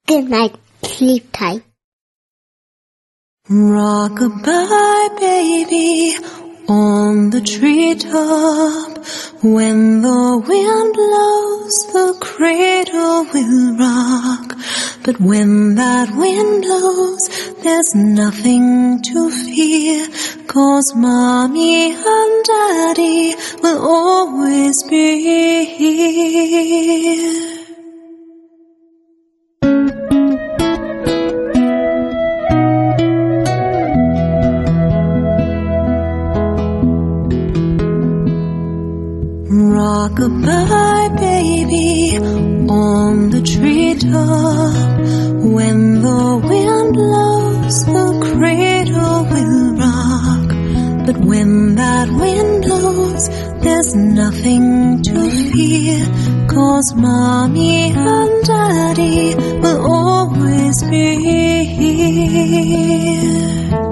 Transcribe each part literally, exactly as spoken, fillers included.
Good night, sleep tight. Rock-a-bye, baby, on the treetop. When the wind blows, the cradle will rock. But when that wind blows, there's nothing to fear, 'cause Mommy and Daddy will always be here. Rock-a-bye, baby, on the treetop. When the wind blows, the cradle will rock. But when that wind blows, there's nothing to fear, 'cause Mommy and Daddy will always be here.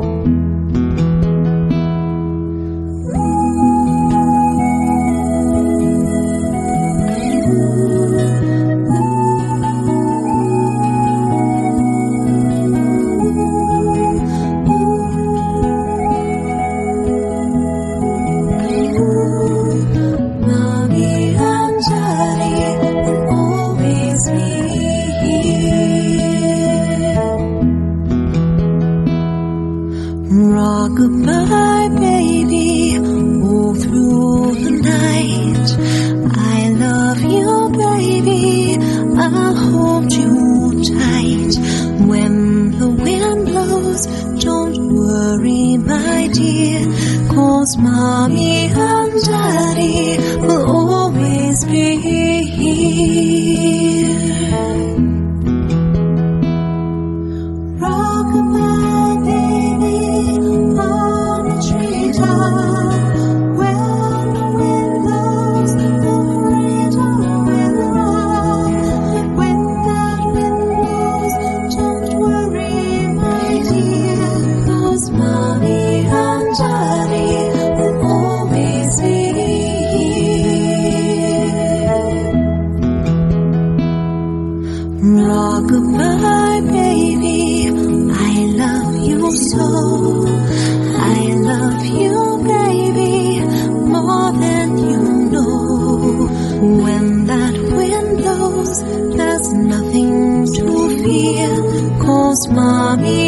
Rock-a-bye, baby, all through the night. I love you, baby, I'll hold you tight. When the wind blows, don't worry, my dear, 'cause Mommy and Daddy will always be here. Rock-a-bye, baby, on the treetop. When the wind blows, the cradle will rock. When that wind blows, don't worry, my dear, 'cause Mommy and Daddy will always be here. Rock-a-bye, baby, I love you so. I love you, baby, more than you know. When that wind blows, there's nothing to fear, 'cause Mommy